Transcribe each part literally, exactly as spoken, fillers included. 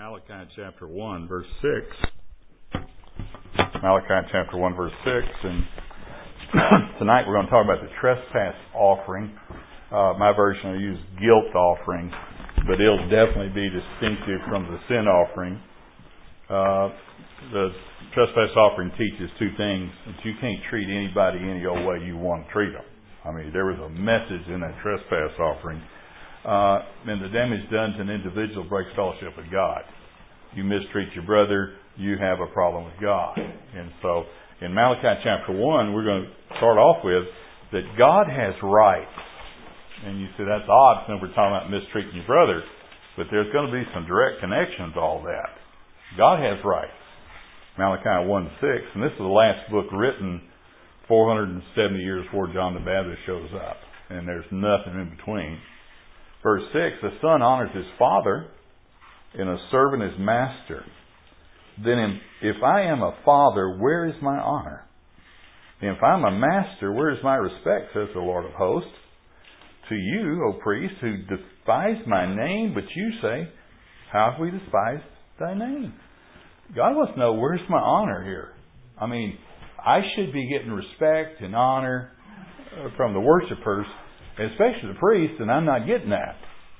Malachi chapter one, verse six. Malachi chapter one, verse six. And tonight we're going to talk about the trespass offering. Uh, my version will use guilt offering, but it'll definitely be distinctive from the sin offering. Uh, the trespass offering teaches two things: that you can't treat anybody any old way you want to treat them. I mean, there was a message in that trespass offering. Uh, and the damage done to an individual breaks fellowship with God. You mistreat your brother, you have a problem with God. And so, in Malachi chapter one, we're going to start off with that God has rights. And you say, that's odd, since we're talking about mistreating your brother. But there's going to be some direct connection to all that. God has rights. Malachi one six, and this is the last book written four hundred seventy years before John the Baptist shows up. And there's nothing in between. Verse six, the son honors his father, and a servant his master. Then if I am a father, where is my honor? And if I'm a master, where is my respect, says the Lord of hosts? To you, O priest, who despise my name, but you say, how have we despised thy name? God wants to know, where's my honor here? I mean, I should be getting respect and honor from the worshipers, especially the priest, and I'm not getting that.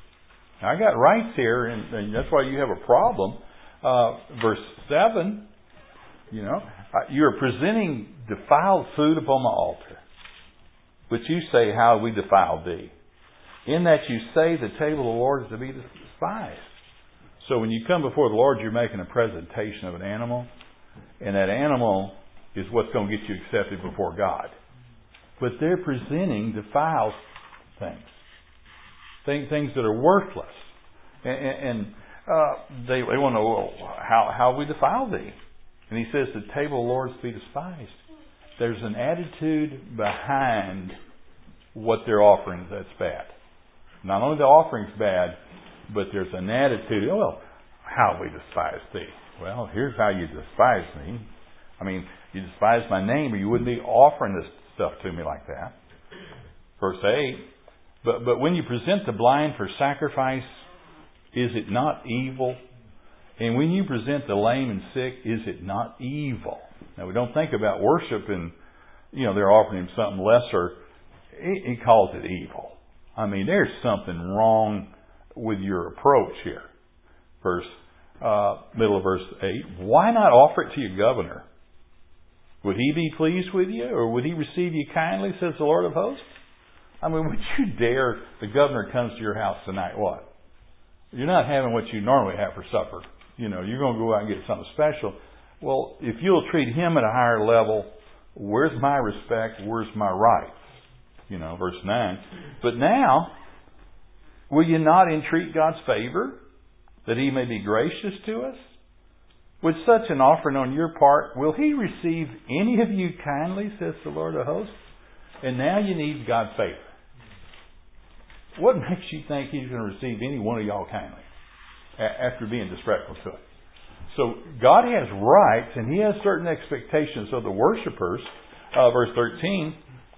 I got rights here, and, and that's why you have a problem. Uh, verse seven, you know, you're presenting defiled food upon my altar, but you say, how have we defiled thee? In that you say the table of the Lord is to be despised. So when you come before the Lord, you're making a presentation of an animal, and that animal is what's going to get you accepted before God. But they're presenting defiled things, things, things that are worthless, and, and uh, they, they want to know, well, how how we defile thee. And he says, the table of the Lord is to be despised. There's an attitude behind what they're offering that's bad. Not only the offering's bad, but there's an attitude. Oh, well, how we despise thee. Well, here's how you despise me. I mean, you despise my name, or you wouldn't be offering this stuff to me like that. Verse eight. But but when you present the blind for sacrifice, is it not evil? And when you present the lame and sick, is it not evil? Now, we don't think about worship and, you know, they're offering him something lesser. He, he calls it evil. I mean, there's something wrong with your approach here. Verse, uh, middle of verse eight. Why not offer it to your governor? Would he be pleased with you, or would he receive you kindly, says the Lord of hosts? I mean, would you dare, the governor comes to your house tonight, what? You're not having what you normally have for supper. You know, you're going to go out and get something special. Well, if you'll treat him at a higher level, where's my respect? Where's my rights? You know, verse nine. But now, will you not entreat God's favor, that he may be gracious to us? With such an offering on your part, will he receive any of you kindly, says the Lord of hosts? And now you need God's favor. What makes you think he's going to receive any one of y'all kindly after being disrespectful to him? So God has rights, and he has certain expectations of the worshipers. Uh, verse thirteen,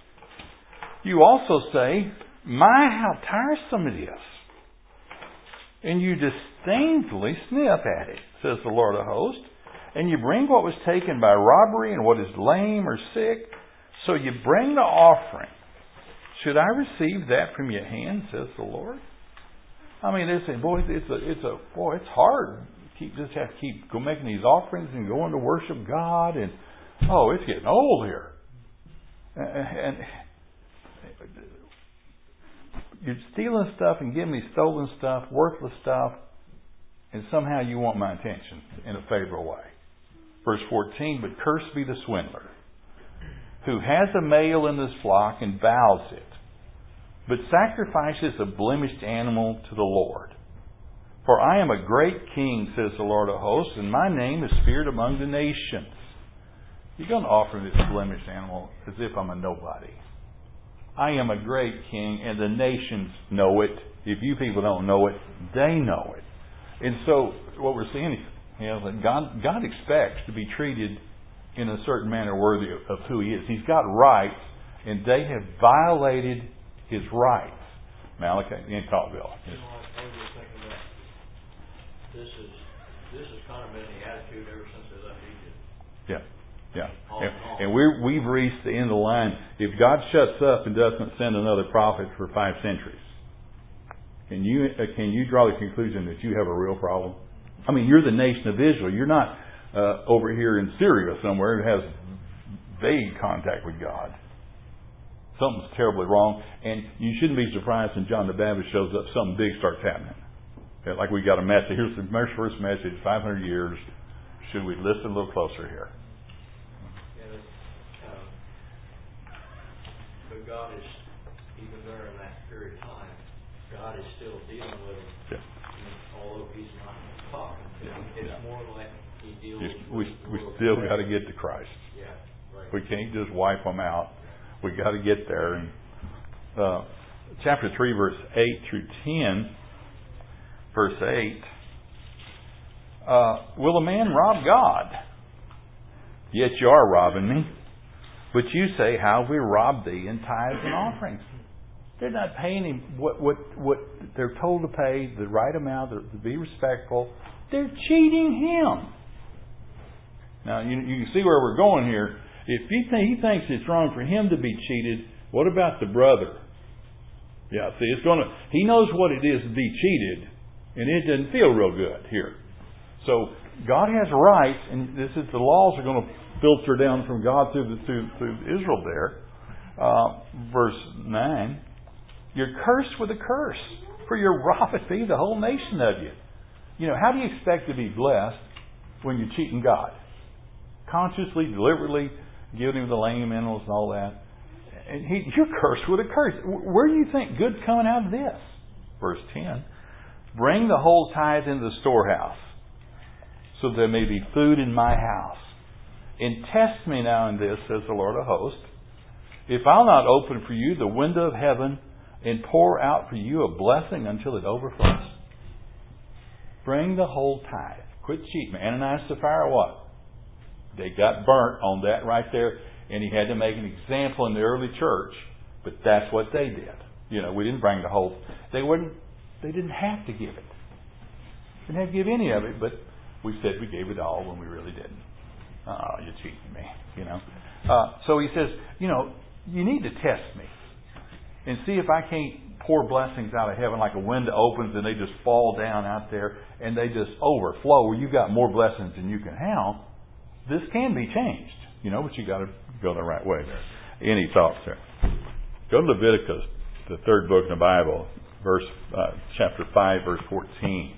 you also say, my, how tiresome it is. And you disdainfully sniff at it, says the Lord of hosts. And you bring what was taken by robbery and what is lame or sick. So you bring the offering. Should I receive that from your hand, says the Lord? I mean, they say, boy, it's a, it's a, boy, it's hard. Keep just have to keep go making these offerings and going to worship God, and oh, it's getting old here. And, and you're stealing stuff and giving me stolen stuff, worthless stuff, and somehow you want my attention in a favorable way. Verse fourteen, but cursed be the swindler, who has a male in his flock and vows it, but sacrifices a blemished animal to the Lord. For I am a great king, says the Lord of hosts, and my name is feared among the nations. You're going to offer this blemished animal as if I'm a nobody. I am a great king, and the nations know it. If you people don't know it, they know it. And so what we're seeing is, you know, that God, God expects to be treated in a certain manner worthy of, of who he is. He's got rights, and they have violated his rights. Malachi, in Talkville. Yes. This is this has kind of been the attitude ever since they left Egypt. Yeah, yeah. And, and we're, we've reached the end of the line. If God shuts up and doesn't send another prophet for five centuries, can you uh, can you draw the conclusion that you have a real problem? I mean, you're the nation of Israel. You're not uh, over here in Syria somewhere who has vague contact with God. Something's terribly wrong, and you shouldn't be surprised when John the Baptist shows up, something big starts happening. Okay, like we got a message. Here's the first message, five hundred years. Should we listen a little closer here? Yeah, um, but God is, even during that period of time, God is still dealing with him, yeah. although he's not talking to him. Yeah. It's yeah. more like he deals Just, with we, we still got to get to Christ. Yeah, right. We can't just wipe them out. We got to get there. And, uh, chapter three, verse eight through ten. Verse eight. Uh, will a man rob God? Yet you are robbing me. But you say, how have we robbed thee in tithes and offerings? They're not paying him what what what they're told to pay, the right amount, to be respectful. They're cheating him. Now you, you can see where we're going here. If he, th- he thinks it's wrong for him to be cheated, what about the brother? Yeah, see, it's going to. He knows what it is to be cheated, and it doesn't feel real good here. So God has rights, and this is the laws are going to filter down from God through the, through, through Israel. There, uh, verse nine. You're cursed with a curse, for you're robbing me, the whole nation of you. You know, how do you expect to be blessed when you're cheating God? Consciously, deliberately, giving him the lame animals and all that. And he, you're cursed with a curse. Where do you think good's coming out of this? Verse ten. Bring the whole tithe into the storehouse, so there may be food in my house. And test me now in this, says the Lord of hosts, if I'll not open for you the window of heaven and pour out for you a blessing until it overflows. Bring the whole tithe. Quit cheating. Ananias and Sapphira, what? They got burnt on that right there, and he had to make an example in the early church. But that's what they did. You know, we didn't bring the whole. They wouldn't. They didn't have to give it. Didn't have to give any of it, but we said we gave it all when we really didn't. Oh, you're cheating me. You know. Uh, so he says, you know, you need to test me and see if I can't pour blessings out of heaven like a window opens and they just fall down out there and they just overflow where you've got more blessings than you can handle. This can be changed, you know, but you got to go the right way there. Any thoughts there? Go to Leviticus, the third book in the Bible, verse uh, chapter five, verse fourteen.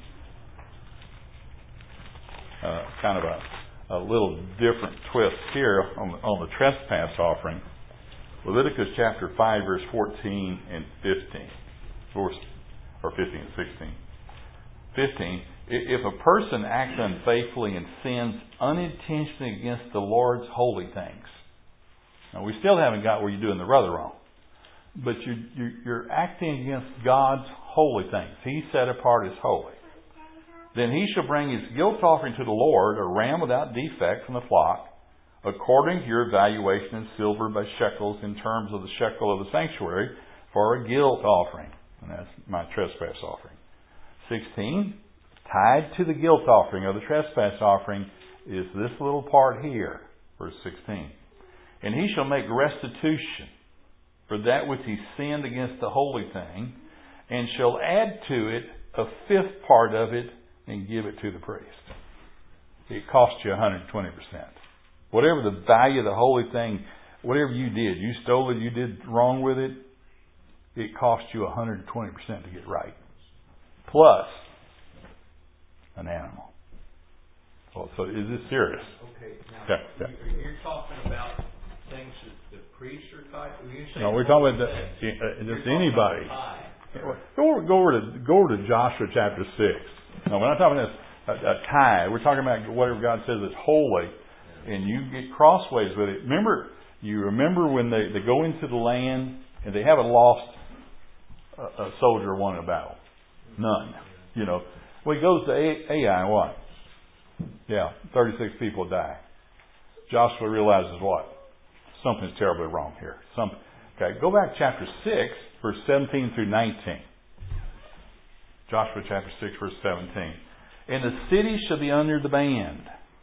Uh, kind of a, a little different twist here on, on the trespass offering. Leviticus chapter five, verse fourteen and fifteen, or fifteen and sixteen. fifteen. If a person acts unfaithfully and sins unintentionally against the Lord's holy things. Now, we still haven't got where you're doing the rather wrong. But you're, you're, you're acting against God's holy things. He set apart as holy. Then he shall bring his guilt offering to the Lord, a ram without defect from the flock, according to your valuation in silver by shekels in terms of the shekel of the sanctuary, for a guilt offering. And that's my trespass offering. sixteen. Tied to the guilt offering or the trespass offering is this little part here, verse sixteen. And he shall make restitution for that which he sinned against the holy thing, and shall add to it a fifth part of it and give it to the priest. It costs you one hundred twenty percent. Whatever the value of the holy thing, whatever you did, you stole it, you did wrong with it, it cost you one hundred twenty percent to get right. Plus an animal. Well, so is this serious? Okay, now yeah, yeah. You're, you're talking about things that the priests are tied to? No, we're talking about the, uh, just anybody. Go over, go, over to, go over to Joshua chapter six. No, we're not talking about a, a tithe. We're talking about whatever God says is holy. And you get crossways with it. Remember, you remember when they, they go into the land and they haven't lost a, a soldier or won a battle. None. You know. Well, he goes to Ai, what? Yeah, thirty-six people die. Joshua realizes what? Something's terribly wrong here. Some, okay, go back to chapter six, verse seventeen through nineteen. Joshua chapter six, verse seventeen. and the city shall be under the ban.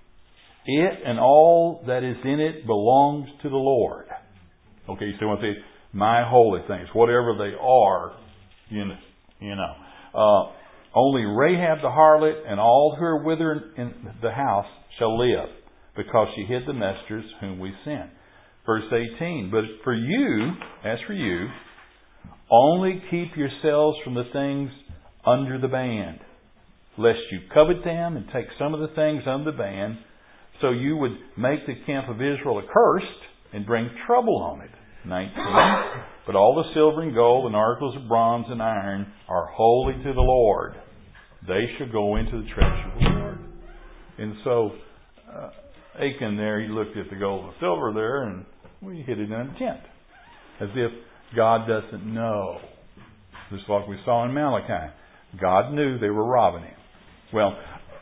It and all that is in it belongs to the Lord. Okay, so when I say my holy things, whatever they are, you know, you know. Uh, only Rahab the harlot and all who are with her in the house shall live, because she hid the messengers whom we sent. Verse eighteen, but for you, as for you, only keep yourselves from the things under the ban, lest you covet them and take some of the things under the ban, so you would make the camp of Israel accursed and bring trouble on it. nineteen, but all the silver and gold and articles of bronze and iron are holy to the Lord. They shall go into the treasure of the Lord. And so, uh, Achan there, he looked at the gold and silver there, and well, he hid it in a tent. As if God doesn't know. Just like we saw in Malachi. God knew they were robbing him. Well,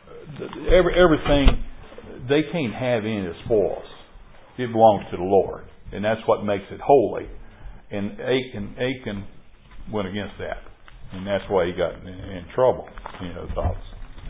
every, everything, they can't have any of the spoils. It belongs to the Lord. And that's what makes it holy. And Achan, Achan went against that. And that's why he got in, in trouble. You know, thoughts.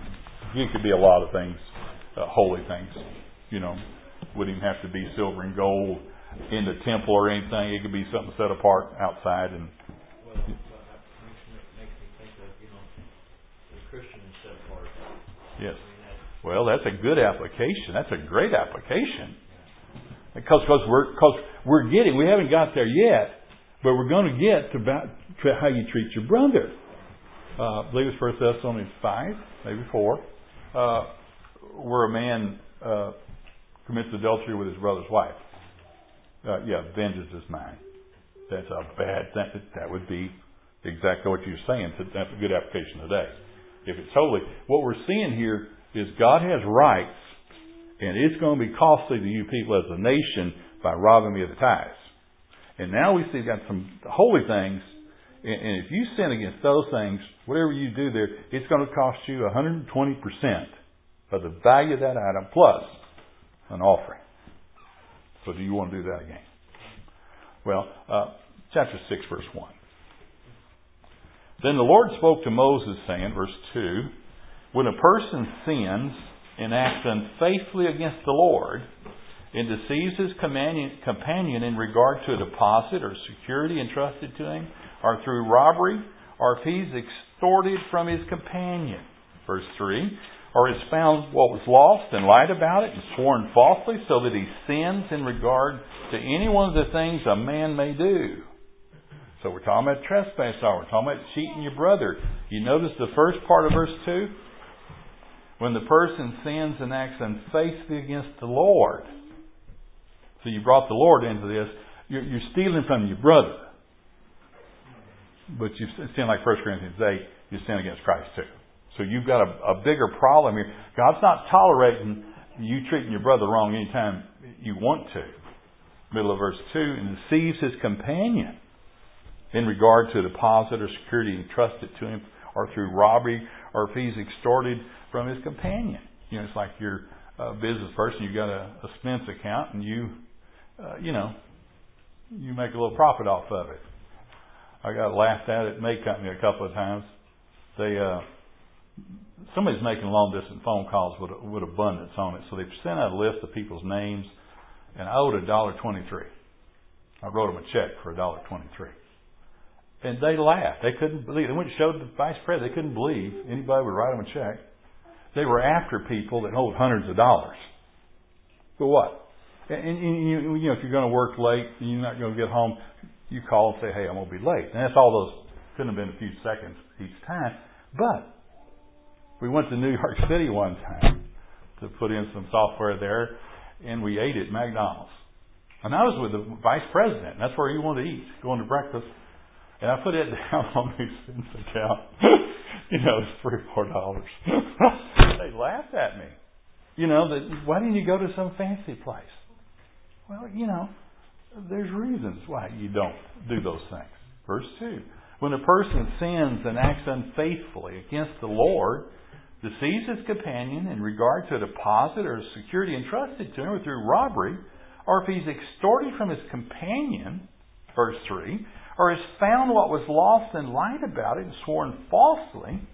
It could be a lot of things, uh, holy things. You know, wouldn't even have to be silver and gold in the temple or anything. It could be something set apart outside. And well, that makes me think of, you know, the Christian is set apart. Yes. Well, that's a good application. That's a great application. Because cause we're cause we're getting, we haven't got there yet, but we're going to get to, about, to how you treat your brother. Uh, I believe it's First Thessalonians five, maybe four, uh, where a man uh, commits adultery with his brother's wife. Uh, yeah, vengeance is mine. That's a bad thing. That would be exactly what you're saying. That's a good application today. If it's holy, what we're seeing here is God has rights. And it's going to be costly to you people as a nation by robbing me of the tithes. And now we see we've got some holy things. And if you sin against those things, whatever you do there, it's going to cost you one hundred twenty percent of the value of that item plus an offering. So do you want to do that again? Well, uh, chapter six, verse one. Then the Lord spoke to Moses, saying, verse two, when a person sins and acts unfaithfully against the Lord, and deceives his companion in regard to a deposit or security entrusted to him, or through robbery, or if he's extorted from his companion. Verse three, or has found what was lost and lied about it and sworn falsely, so that he sins in regard to any one of the things a man may do. So we're talking about trespass, we're talking about cheating your brother. You notice the first part of verse two? When the person sins and acts unfaithfully against the Lord. So you brought the Lord into this. You're, you're stealing from your brother. But you sin like First Corinthians eight, you sin against Christ too. So you've got a, a bigger problem here. God's not tolerating you treating your brother wrong anytime you want to. Middle of verse two, and deceives his companion in regard to a deposit or security entrusted to him, or through robbery, or if he's extorted from his companion. You know, it's like you're a business person, you've got a, a expense account, and you, uh, you know, you make a little profit off of it. I got laughed at at May Company a couple of times. They, uh, somebody's making long distance phone calls with, with abundance on it, so they sent out a list of people's names, and I owed a dollar twenty-three. I wrote them a check for a dollar twenty-three. And they laughed. They couldn't believe. They went and showed the vice president. They couldn't believe anybody would write them a check. They were after people that owed hundreds of dollars. For what? And, and you, you know, if you're going to work late and you're not going to get home, you call and say, "Hey, I'm going to be late." And that's all those. Couldn't have been a few seconds each time. But we went to New York City one time to put in some software there, and we ate at McDonald's. And I was with the vice president. And that's where he wanted to eat, going to breakfast. And I put it down on the expense account. You know, it's three or four dollars. They laughed at me. You know, that why didn't you go to some fancy place? Well, you know, there's reasons why you don't do those things. Verse two. When a person sins and acts unfaithfully against the Lord, deceives his companion in regard to a deposit or a security entrusted to him, or through robbery, or if he's extorted from his companion, verse three, or has found what was lost and lied about it and sworn falsely,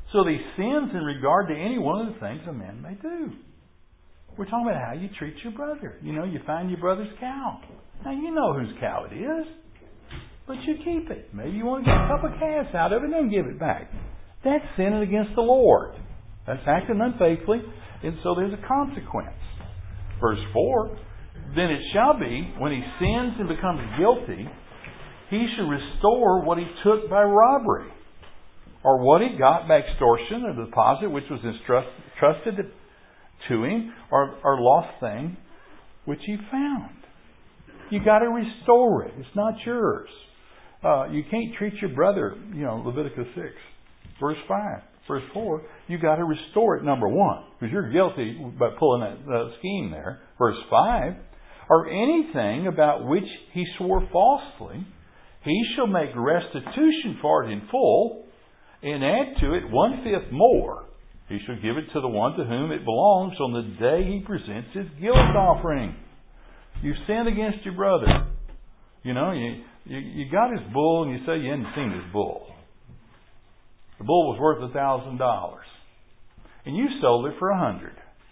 So these sins in regard to any one of the things a man may do. We're talking about how you treat your brother. You know, you find your brother's cow. Now, you know whose cow it is. But you keep it. Maybe you want to get a couple of calves out of it and then give it back. That's sinning against the Lord. That's acting unfaithfully. And so there's a consequence. Verse four, then it shall be, when he sins and becomes guilty, he shall restore what he took by robbery, or what he got by extortion, or the deposit which was entrusted to him, or, or lost thing which he found. You got to restore it. It's not yours. Uh, you can't treat your brother, you know, Leviticus six, verse five, verse four. You got to restore it, number one, because you're guilty by pulling that, that scheme there. Verse five, or anything about which he swore falsely, he shall make restitution for it in full, and add to it one-fifth more. He shall give it to the one to whom it belongs on the day he presents his guilt offering. You've sinned against your brother. You know, you, you, you got his bull and you say you hadn't seen his bull. The bull was worth a thousand dollars. And you sold it for a hundred.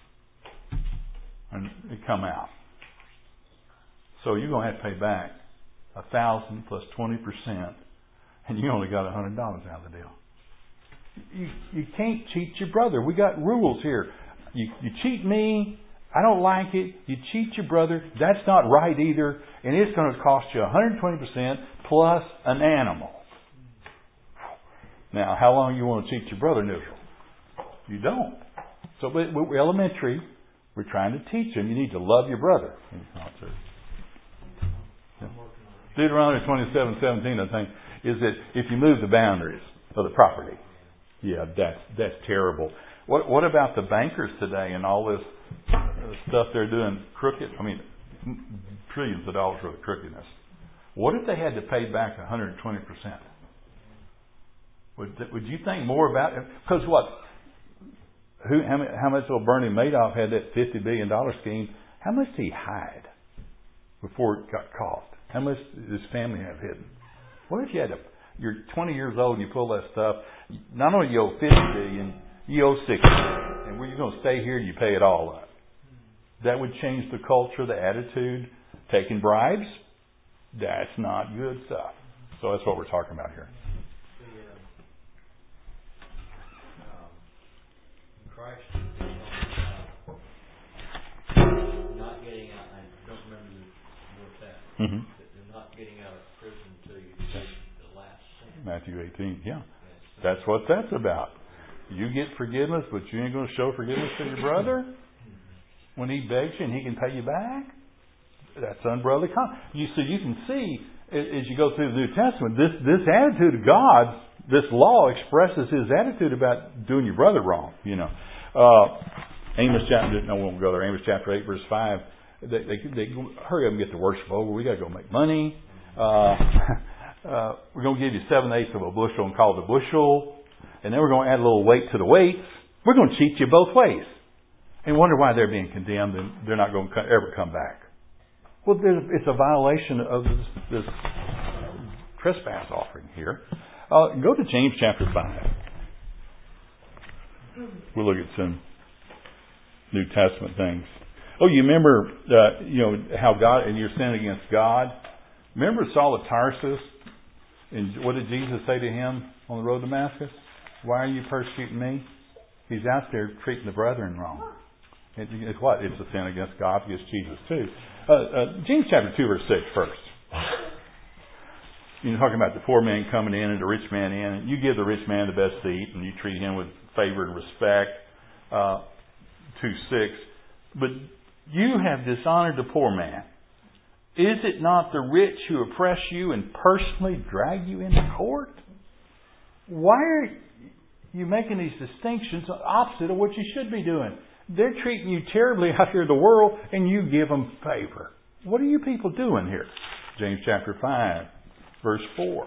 And it come out. So you're going to have to pay back a thousand plus twenty percent. And you only got a hundred dollars out of the deal. You, you can't cheat your brother. We got rules here. You, you cheat me, I don't like it. You cheat your brother, that's not right either. And it's going to cost you one hundred twenty percent plus an animal. Now, how long you want to cheat your brother in Israel? You don't. So, but we're elementary. We're trying to teach them. You need to love your brother. Yeah. Deuteronomy twenty-seven seventeen, I think, is that if you move the boundaries of the property, yeah, that's that's terrible. What what about the bankers today and all this uh, stuff they're doing crooked? I mean, trillions of dollars worth of crookedness. What if they had to pay back one hundred twenty percent? Would would you think more about it? Because what? Who? How, how much will Bernie Madoff had that fifty billion dollars scheme? How much did he hide before it got caught? How much did his family have hidden? What if you had to? You're twenty years old and you pull that stuff. Not only you owe fifty billion, you owe sixty billion, and we're going to stay here and you pay it all up. That would change the culture, the attitude. Taking bribes, that's not good stuff. So that's what we're talking about here. Christ not getting out, I don't remember the word that, Mm-hmm. but they're not getting out of prison until you take the last sin. Matthew eighteen, yeah. Yes. That's what that's about. You get forgiveness, but you ain't going to show forgiveness to your brother when he begs you and he can pay you back? That's unbrotherly conduct. You, so you can see, as you go through the New Testament, this, this attitude of God, this law expresses his attitude about doing your brother wrong, you know. Uh, Amos chapter, no, we won't go there. Amos chapter eight, verse five. They, they, they hurry up and get the worship over. We got to go make money. Uh, uh, we're going to give you seven eighths of a bushel and call it a bushel, and then we're going to add a little weight to the weights. We're going to cheat you both ways, and wonder why they're being condemned and they're not going to ever come back. Well, it's a violation of this, this trespass offering here. Uh, go to James chapter five. We'll look at some New Testament things. Oh, you remember, uh, you know, how God, and you're sinning against God. Remember Saul of Tarsus? And what did Jesus say to him on the road to Damascus? Why are you persecuting me? He's out there treating the brethren wrong. It, it's what? It's a sin against God, against Jesus too. Uh, uh, James chapter two, verse six first. You're talking about the poor man coming in and the rich man in. And you give the rich man the best seat and you treat him with favor and respect. Uh, two six. But you have dishonored the poor man. Is it not the rich who oppress you and personally drag you into court? Why are you making these distinctions opposite of what you should be doing? They're treating you terribly out here in the world and you give them favor. What are you people doing here? James chapter five, verse four.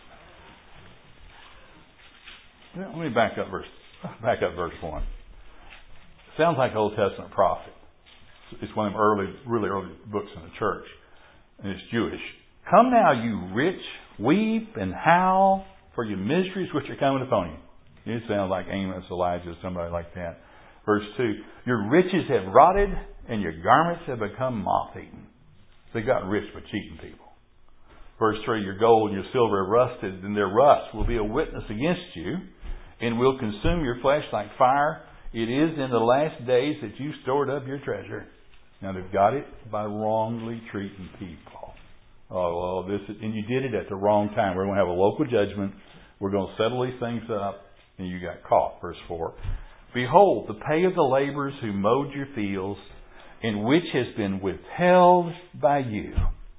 Let me back up verse back up verse one. Sounds like an Old Testament prophet. It's one of them early, really early books in the church. And it's Jewish. Come now, you rich, weep and howl for your miseries which are coming upon you. It sounds like Amos, Elijah, somebody like that. Verse two, your riches have rotted and your garments have become moth-eaten. They got rich by cheating people. Verse three, your gold and your silver have rusted, and their rust will be a witness against you, and will consume your flesh like fire. It is in the last days that you stored up your treasure. Now they've got it by wrongly treating people. Oh, well, this is, and you did it at the wrong time. We're going to have a local judgment. We're going to settle these things up, and you got caught. Verse four. Behold, the pay of the laborers who mowed your fields, and which has been withheld by you.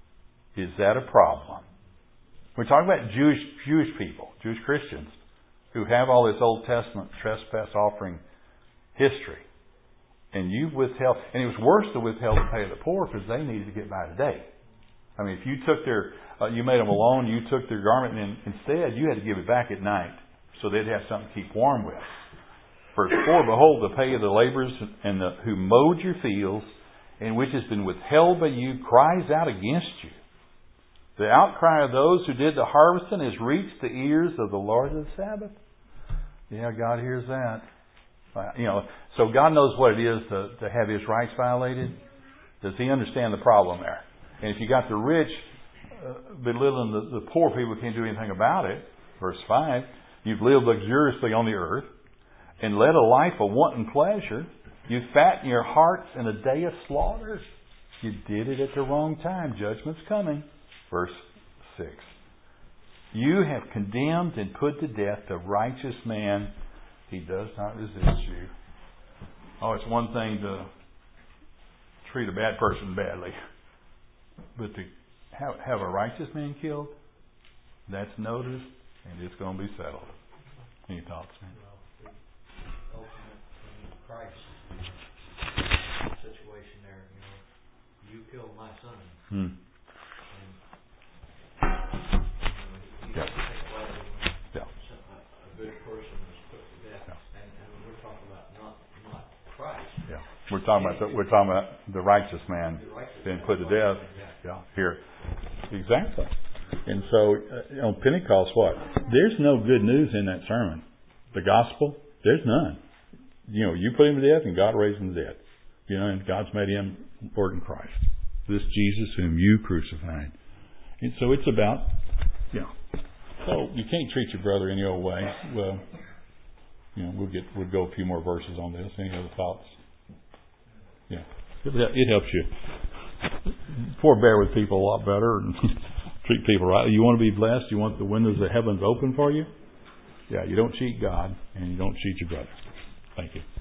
Is that a problem? We're talking about Jewish Jewish people, Jewish Christians, who have all this Old Testament trespass offering history. And you've withheld, and it was worse to withheld the pay of the poor because they needed to get by today. I mean, if you took their, uh, you made them a loan, you took their garment, and instead you had to give it back at night so they'd have something to keep warm with. Verse four, behold, the pay of the laborers and the, who mowed your fields, and which has been withheld by you, cries out against you. The outcry of those who did the harvesting has reached the ears of the Lord of the Sabbath. Yeah, God hears that. Uh, you know, so God knows what it is to, to have His rights violated. Does He understand the problem there? And if you got the rich uh, belittling the, the poor people who can't do anything about it, verse five, you've lived luxuriously on the earth and led a life of wanton pleasure. You fatten your hearts in a day of slaughter. You did it at the wrong time. Judgment's coming. Verse six. You have condemned and put to death the righteous man. He does not resist you. Oh, it's one thing to treat a bad person badly. But to have, have a righteous man killed, that's noticed and it's going to be settled. Any thoughts, man? Well, the ultimate in Christ situation there, you know, you killed my son. Hmm. You have to think about it when Yeah. some, a, a good person was put to death, yeah. and, and we're talking about not not Christ. Yeah, we're talking about the, we're talking about the righteous man The righteous being man. put to death. Yeah, here, exactly. And so uh, on Pentecost, what? There's no good news in that sermon. The gospel, there's none. You know, you put him to death, and God raised him to death. You know, and God's made him Lord in Christ. This Jesus whom you crucified. And so it's about, you know, so you can't treat your brother any old way. Well, you know, we'll get we'll go a few more verses on this. Any other thoughts? Yeah, it, it helps you forbear with people a lot better and treat people right. You want to be blessed. You want the windows of heavens open for you. Yeah, you don't cheat God and you don't cheat your brother. Thank you.